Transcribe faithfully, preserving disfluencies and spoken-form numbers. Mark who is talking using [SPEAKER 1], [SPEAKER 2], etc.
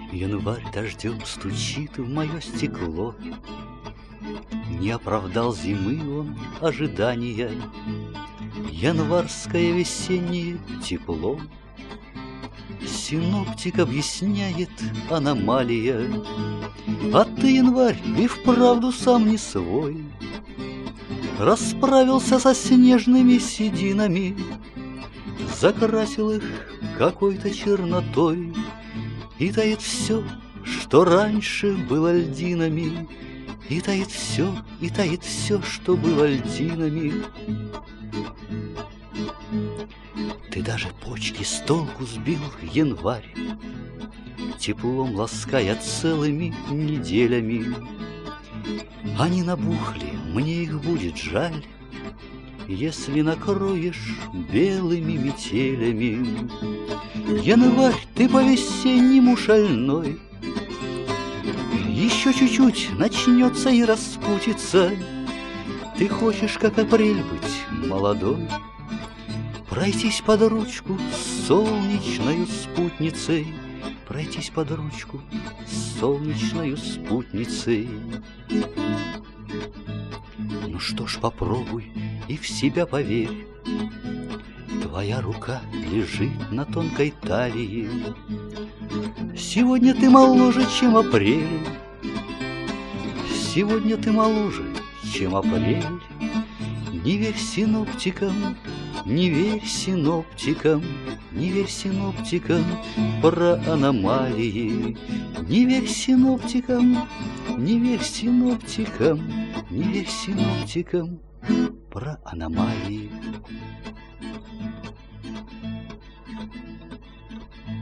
[SPEAKER 1] Январь дождем стучит в мое стекло. Не оправдал зимы он ожидания. Январское весеннее тепло. Синоптик объясняет аномалия. А ты, январь, и вправду сам не свой. Расправился со снежными сединами, закрасил их какой-то чернотой. И таит все, что раньше было льдинами, и таит все, и таит все, что было льдинами. Ты даже почки с толку сбил, январь, теплом лаская целыми неделями. Они набухли, мне их будет жаль, если накроешь белыми метелями. Январь, ты по-весеннему шальной, еще чуть-чуть начнется и распутится. Ты хочешь, как апрель, быть молодой, пройтись под ручку с солнечною спутницей, пройтись под ручку с солнечною спутницей. Ну что ж, попробуй и в себя поверь. Твоя рука лежит на тонкой талии. Сегодня ты моложе, чем апрель. Сегодня ты моложе, чем апрель. Не верь синоптикам, не верь синоптикам, не верь синоптикам про аномалии. Не верь синоптикам, не верь синоптикам, не верь синоптикам про аномалии.